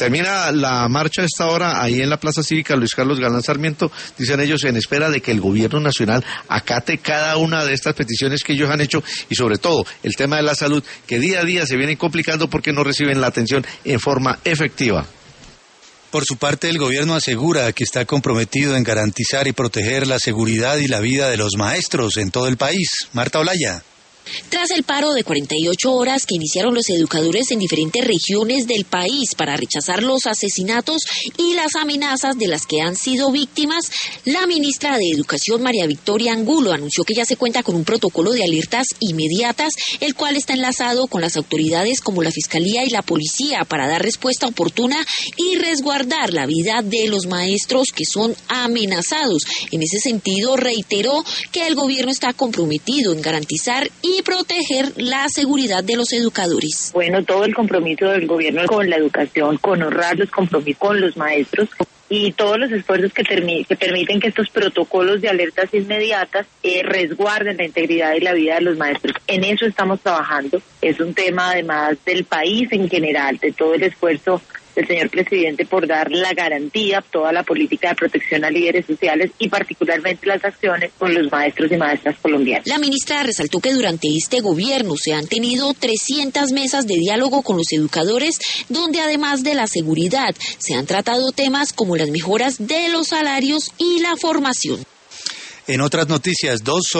Termina la marcha a esta hora ahí en la Plaza Cívica Luis Carlos Galán Sarmiento, dicen ellos, en espera de que el gobierno nacional acate cada una de estas peticiones que ellos han hecho y sobre todo el tema de la salud, que día a día se vienen complicando porque no reciben la atención en forma efectiva. Por su parte, el gobierno asegura que está comprometido en garantizar y proteger la seguridad y la vida de los maestros en todo el país. Marta Olaya. Tras el paro de 48 horas que iniciaron los educadores en diferentes regiones del país para rechazar los asesinatos y las amenazas de las que han sido víctimas, la ministra de Educación, María Victoria Angulo, anunció que ya se cuenta con un protocolo de alertas inmediatas, el cual está enlazado con las autoridades como la Fiscalía y la Policía para dar respuesta oportuna y resguardar la vida de los maestros que son amenazados. En ese sentido, reiteró que el gobierno está comprometido en garantizar y proteger la seguridad de los educadores. Bueno, todo el compromiso del gobierno con la educación, con honrar los compromisos con los maestros y todos los esfuerzos que permiten que estos protocolos de alertas inmediatas resguarden la integridad y la vida de los maestros. En eso estamos trabajando. Es un tema además del país en general, de todo el esfuerzo del señor presidente por dar la garantía, toda la política de protección a líderes sociales y particularmente las acciones con los maestros y maestras colombianos. La ministra resaltó que durante este gobierno se han tenido 300 mesas de diálogo con los educadores, donde además de la seguridad se han tratado temas como las mejoras de los salarios y la formación. En otras noticias,